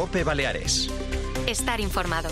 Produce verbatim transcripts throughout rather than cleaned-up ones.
COPE Baleares. Estar informado.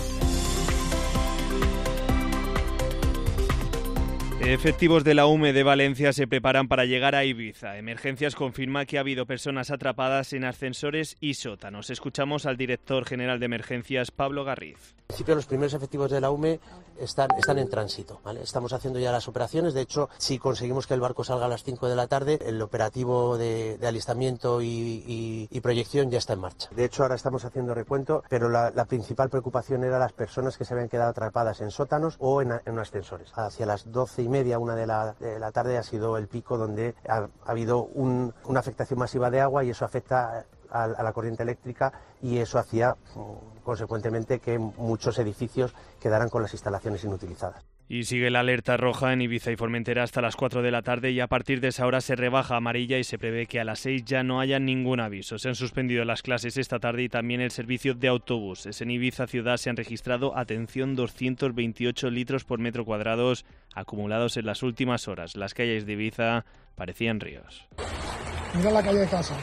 Efectivos de la U M E de Valencia se preparan para llegar a Ibiza. Emergencias confirma que ha habido personas atrapadas en ascensores y sótanos. Escuchamos al director general de Emergencias, Pablo Garriz. En principio, los primeros efectivos de la U M E están, están en tránsito, ¿vale? Estamos haciendo ya las operaciones. De hecho, si conseguimos que el barco salga a las cinco de la tarde, el operativo de, de alistamiento y, y, y proyección ya está en marcha. De hecho, ahora estamos haciendo recuento, pero la, la principal preocupación era las personas que se habían quedado atrapadas en sótanos o en, en ascensores. Hacia las doce y media, una de la, de la tarde, ha sido el pico donde ha, ha habido un, una afectación masiva de agua y eso afecta a, a la corriente eléctrica y eso hacía, consecuentemente, que muchos edificios quedaran con las instalaciones inutilizadas. Y sigue la alerta roja en Ibiza y Formentera hasta las cuatro de la tarde y a partir de esa hora se rebaja a amarilla y se prevé que a las seis ya no haya ningún aviso. Se han suspendido las clases esta tarde y también el servicio de autobuses. En Ibiza ciudad se han registrado, atención, doscientos veintiocho litros por metro cuadrado acumulados en las últimas horas. Las calles de Ibiza parecían ríos. Mira la calle de casa.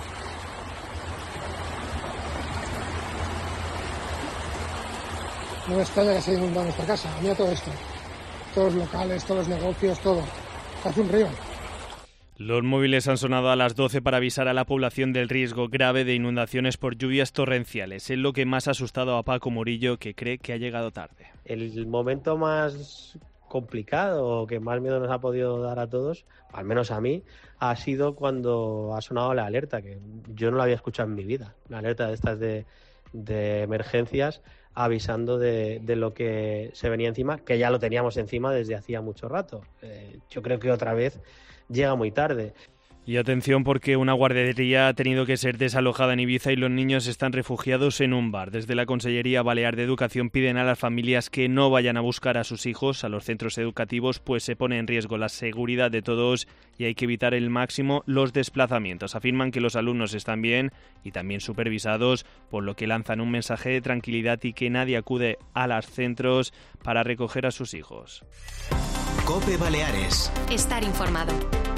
No me extraña que se haya inundado nuestra casa. Mira todo esto. Todos los locales, todos los negocios, todo. Hace un río. Los móviles han sonado a las doce para avisar a la población del riesgo grave de inundaciones por lluvias torrenciales. Es lo que más ha asustado a Paco Murillo, que cree que ha llegado tarde. El momento más complicado, que más miedo nos ha podido dar a todos, al menos a mí, ha sido cuando ha sonado la alerta, que yo no la había escuchado en mi vida. Una alerta de estas de, de emergencias, avisando de, de lo que se venía encima, que ya lo teníamos encima desde hacía mucho rato. Eh, yo creo que otra vez llega muy tarde. Y atención porque una guardería ha tenido que ser desalojada en Ibiza y los niños están refugiados en un bar. Desde la Consellería Balear de Educación piden a las familias que no vayan a buscar a sus hijos a los centros educativos, pues se pone en riesgo la seguridad de todos y hay que evitar al máximo los desplazamientos. Afirman que los alumnos están bien y también supervisados, por lo que lanzan un mensaje de tranquilidad y que nadie acude a los centros para recoger a sus hijos. COPE Baleares. Estar informado.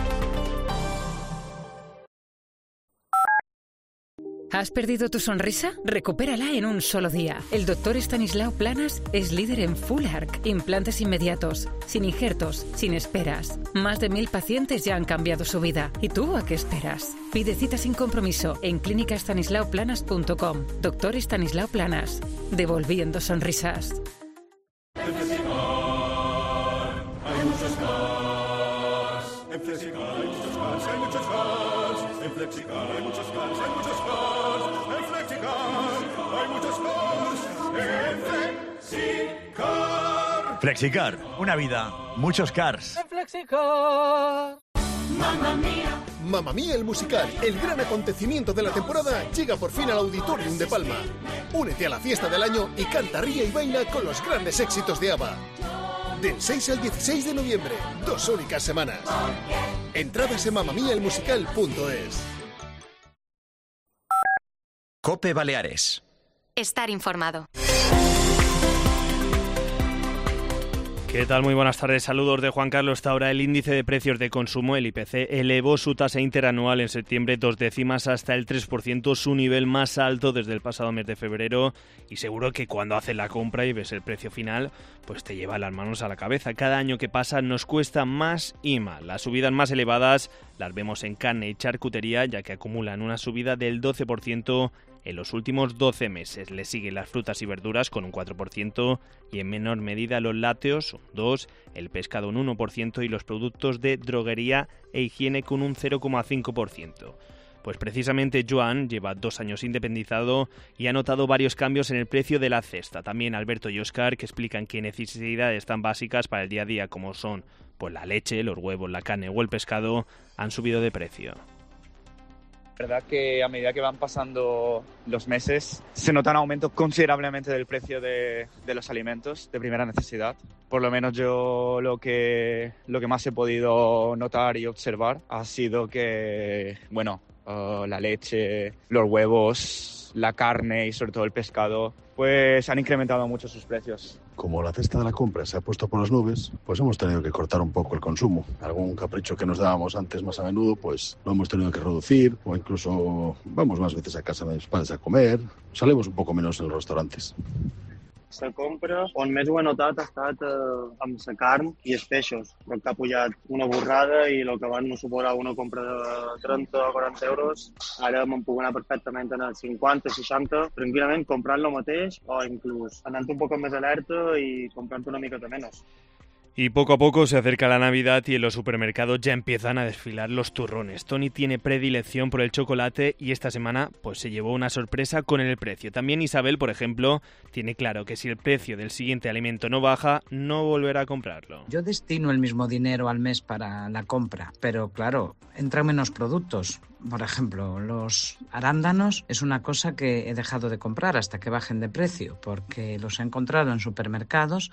¿Has perdido tu sonrisa? Recupérala en un solo día. El doctor Estanislao Planas es líder en Full Arch, implantes inmediatos, sin injertos, sin esperas. Más de mil pacientes ya han cambiado su vida. ¿Y tú a qué esperas? Pide cita sin compromiso en clínica estanislao planas punto com. Doctor Estanislao Planas, devolviendo sonrisas. En Flexicar hay muchos cars. En Flexicar hay muchos cars, hay muchos cars. En Flexicar hay muchos cars, hay muchos cars. En Flexicar hay muchos cars. En Flexicar. Flexicar, una vida, muchos cars. En Flexicar. Mamma mía. Mamma Mía el musical, el gran acontecimiento de la temporada, llega por fin al Auditorium de Palma. Únete a la fiesta del año y canta, ríe y baila con los grandes éxitos de ABBA. Del seis al dieciséis de noviembre, dos únicas semanas. Entradas en mamma mía el musical punto es. COPE Baleares. Estar informado. ¿Qué tal? Muy buenas tardes. Saludos de Juan Carlos Taura. El índice de precios de consumo, el I P C, elevó su tasa interanual en septiembre dos décimas hasta el tres por ciento, su nivel más alto desde el pasado mes de febrero. Y seguro que cuando haces la compra y ves el precio final, pues te lleva las manos a la cabeza. Cada año que pasa nos cuesta más y más. Las subidas más elevadas las vemos en carne y charcutería, ya que acumulan una subida del doce por ciento en los últimos doce meses. Le siguen las frutas y verduras con un cuatro por ciento y en menor medida los lácteos un dos por ciento, el pescado un uno por ciento y los productos de droguería e higiene con un cero coma cinco por ciento. Pues precisamente Joan lleva dos años independizado y ha notado varios cambios en el precio de la cesta. También Alberto y Óscar, que explican que necesidades tan básicas para el día a día como son pues la leche, los huevos, la carne o el pescado han subido de precio. La verdad que a medida que van pasando los meses se nota un aumento considerablemente del precio de, de los alimentos de primera necesidad. Por lo menos yo lo que, lo que más he podido notar y observar ha sido que, bueno, uh, la leche, los huevos, la carne y sobre todo el pescado, pues han incrementado mucho sus precios. Como la cesta de la compra se ha puesto por las nubes, pues hemos tenido que cortar un poco el consumo. Algún capricho que nos dábamos antes más a menudo, pues lo hemos tenido que reducir, o incluso vamos más veces a casa de mis padres a comer, salimos un poco menos en los restaurantes. La compra on més ho he notat ha estat eh, amb la carn i els peixos, perquè ha pujat una borrada i el que abans no suposava una compra de trenta o quaranta euros, ara me'n puc anar perfectament en els cinquanta, seixanta, tranquil·lament comprant lo mateix o inclús anant un poc més alerta i comprant una miqueta menys. Y poco a poco se acerca la Navidad y en los supermercados ya empiezan a desfilar los turrones. Tony tiene predilección por el chocolate y esta semana pues se llevó una sorpresa con el precio. También Isabel, por ejemplo, tiene claro que si el precio del siguiente alimento no baja, no volverá a comprarlo. Yo destino el mismo dinero al mes para la compra, pero claro, entran menos productos. Por ejemplo, los arándanos es una cosa que he dejado de comprar hasta que bajen de precio, porque los he encontrado en supermercados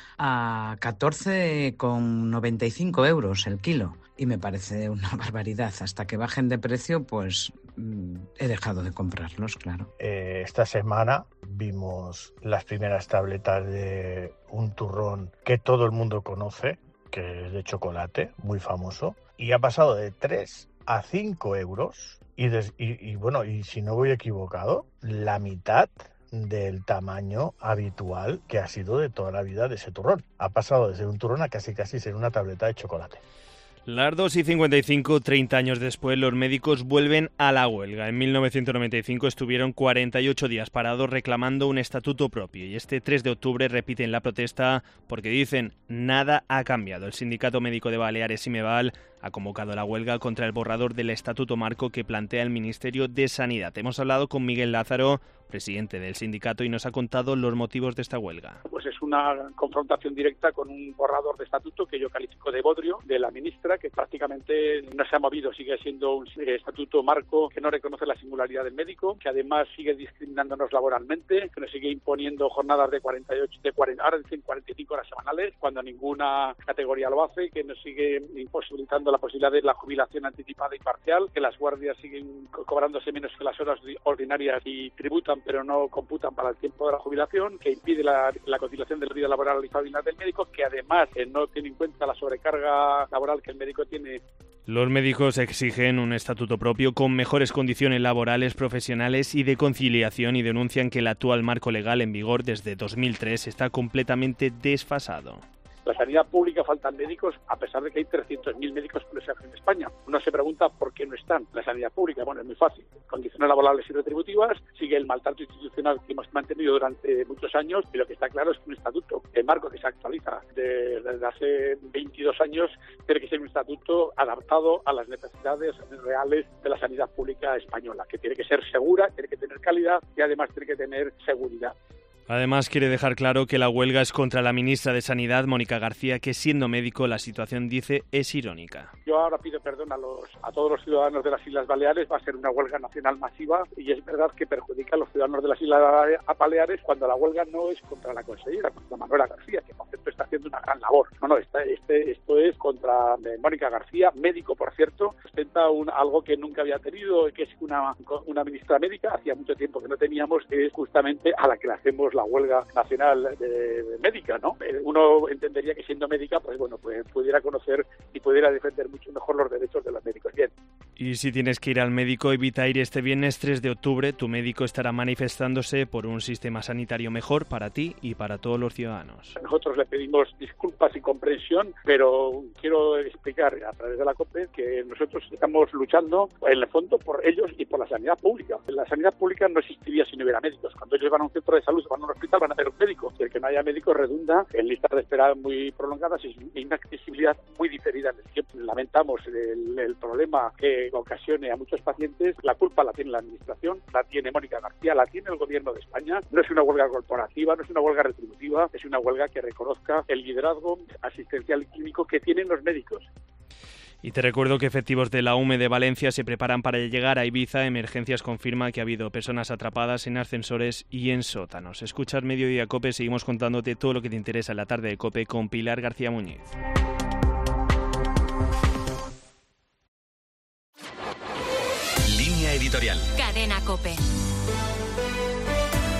a catorce con noventa y cinco euros el kilo y me parece una barbaridad. Hasta que bajen de precio, pues mmm, he dejado de comprarlos, claro. Eh, esta semana vimos las primeras tabletas de un turrón que todo el mundo conoce, que es de chocolate, muy famoso, y ha pasado de tres a cinco euros y, des, y, y bueno, y si no voy equivocado, la mitad del tamaño habitual que ha sido de toda la vida de ese turrón. Ha pasado de ser un turrón a casi casi ser una tableta de chocolate. Las dos y cincuenta y cinco, treinta años después, los médicos vuelven a la huelga. En mil novecientos noventa y cinco estuvieron cuarenta y ocho días parados reclamando un estatuto propio y este tres de octubre repiten la protesta porque dicen nada ha cambiado. El Sindicato Médico de Baleares, Imeval, ha convocado la huelga contra el borrador del estatuto marco que plantea el Ministerio de Sanidad. Hemos hablado con Miguel Lázaro, presidente del sindicato, y nos ha contado los motivos de esta huelga. Pues es una confrontación directa con un borrador de estatuto que yo califico de bodrio de la ministra, que prácticamente no se ha movido, sigue siendo un estatuto marco que no reconoce la singularidad del médico, que además sigue discriminándonos laboralmente, que nos sigue imponiendo jornadas de cuarenta y ocho, de cuarenta, ahora dicen cuarenta y cinco horas semanales, cuando ninguna categoría lo hace, que nos sigue imposibilitando la posibilidad de la jubilación anticipada y parcial, que las guardias siguen co- cobrándose menos que las horas ordinarias y tributan pero no computan para el tiempo de la jubilación, que impide la, la conciliación de la vida laboral y familiar del médico, que además eh, no tiene en cuenta la sobrecarga laboral que el médico tiene. Los médicos exigen un estatuto propio con mejores condiciones laborales, profesionales y de conciliación y denuncian que el actual marco legal en vigor desde dos mil tres está completamente desfasado. La sanidad pública faltan médicos, a pesar de que hay trescientos mil médicos por en España. Uno se pregunta por qué no están. La sanidad pública, bueno, es muy fácil. Condiciones laborales y retributivas, sigue el maltrato institucional que hemos mantenido durante muchos años, y lo que está claro es que un estatuto, el marco que se actualiza desde hace veintidós años, tiene que ser un estatuto adaptado a las necesidades reales de la sanidad pública española, que tiene que ser segura, tiene que tener calidad y además tiene que tener seguridad. Además, quiere dejar claro que la huelga es contra la ministra de Sanidad, Mónica García, que siendo médico la situación, dice, es irónica. Yo ahora pido perdón a, los, a todos los ciudadanos de las Islas Baleares, va a ser una huelga nacional masiva y es verdad que perjudica a los ciudadanos de las Islas Baleares cuando la huelga no es contra la consejera, contra Manuela García, que por cierto está haciendo una gran labor. No, no, esta, este, esto es contra eh, Mónica García, médico por cierto, ostenta un, algo que nunca había tenido, que es una, una ministra médica, hacía mucho tiempo que no teníamos, que es justamente a la que le hacemos la huelga nacional de, de médica, ¿no? Uno entendería que siendo médica, pues bueno, pues pudiera conocer y pudiera defender mucho mejor los derechos de los médicos. Bien. Y si tienes que ir al médico, evita ir este viernes tres de octubre. Tu médico estará manifestándose por un sistema sanitario mejor para ti y para todos los ciudadanos. Nosotros le pedimos disculpas y comprensión, pero quiero explicar a través de la COPE que nosotros estamos luchando en el fondo por ellos y por la sanidad pública. La sanidad pública no existiría si no hubiera médicos. Cuando ellos van a un centro de salud, van a un hospital, van a tener un médico. Y el que no haya médico redunda en listas de espera muy prolongadas y una accesibilidad muy diferida en el tiempo. Lamentamos el, el problema que ocasione a muchos pacientes. La culpa la tiene la administración, la tiene Mónica García, la tiene el gobierno de España. No es una huelga corporativa, no es una huelga retributiva, es una huelga que reconozca el liderazgo asistencial y clínico que tienen los médicos. Y te recuerdo que efectivos de la U M E de Valencia se preparan para llegar a Ibiza. Emergencias confirma que ha habido personas atrapadas en ascensores y en sótanos. Escuchas Mediodía COPE, seguimos contándote todo lo que te interesa en la tarde de COPE con Pilar García Muñiz. Línea editorial. Cadena COPE.